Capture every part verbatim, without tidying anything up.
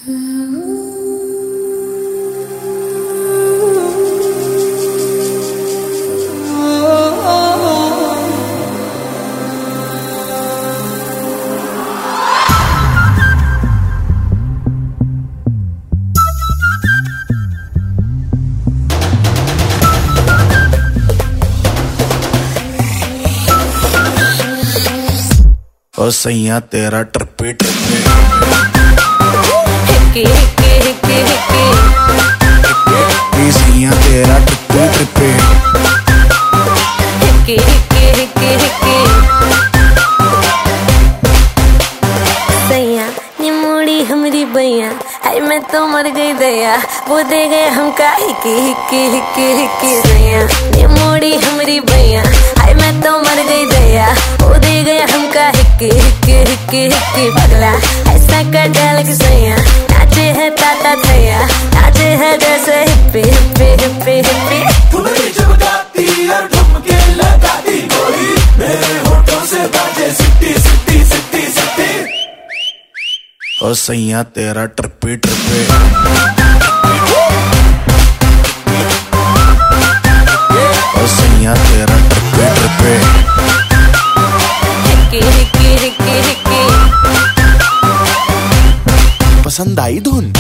ओ सैया तेरा ट्रिपे ट्रिपे हिक्के हिक्के हिक्के हिक्के सैया तेरा ट्रिपे ट्रिपे हिक्के हिक्के हिक्के हिक्के सैया ये मोड़ी हमारी बैया आई मैं तो मर गई दया वो दे गए हमका हिक्के हिक्के हिक्के हिक्के सैया ये मोड़ी हमारी बैया आई मैं तो मर गई दया वो दे गए हमका हिक्के हिक्के हिक्के हिक्के पगला ऐसा कर डाल के सैया नाचे है ताता थैया नाचे है जैसे हिप्पी हिप्पी हिप्पी हिप्पी फुलरी जब गाती और ठुमके लगाती गोरी मेरे होठों से बाजे सिट्टी सिट्टी सिट्टी सिट्टी ओ सैया तेरा ट्रिपे ट्रिपे ओ सैया तेरा ट्रिपे ट्रिपे हिक्के हिक्के हिक्के हिक्के पसंद आई धुन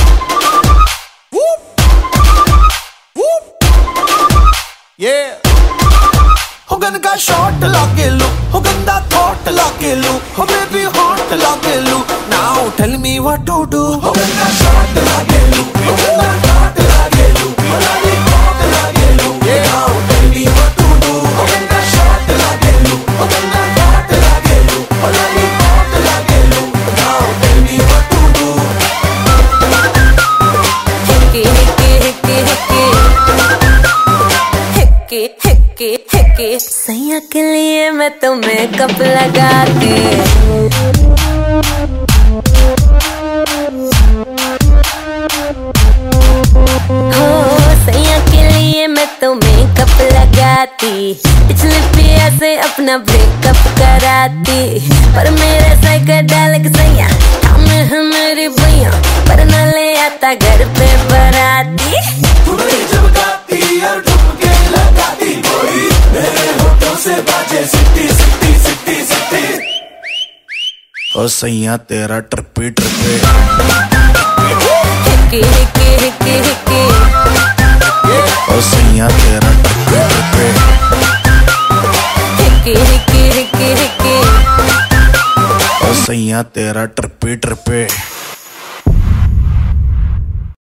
ये हो गंदा शॉट लाके लो हो गंदा थॉट लाके लो हो बेबी हॉट लाके लो now tell me what to do हो गंदा शॉट लाके लो हो गंदा थॉट लाके लो हो लाली हॉट लाके लो now tell me what to do हो गंदा शॉट लाके लो हो गंदा थॉट लाके लो हो लाली हॉट लाके लो now tell me what to do हिक्के हिक्के हिक्के हिक्के हिक्के हिक्के हिक्के सैया के लिए मैं तो मेकअप लगा के हो सैया के लिए मैं तो मेकअप लगाती पिछले पिया से अपना ब्रेकअप कराती पर मेरे साइकिल डाल के सैया हम है मेरी भैया पर न ले आता घर पे बराती फुलरी जब गाती और ठुमके लगाती गोरी मेरे होठों से बाजे सिट्टी सिट्टी सिट्टी सिट्टी ओ सैया तेरा ट्रिपे ट्रिपे हिक्के हिक्के हिक्के हिक्के ओ सैया तेरा ट्रिपे ट्रिपे हिक्के हिक्के हिक्के हिक्के ओ सैया तेरा ट्रिपे ट्रिपे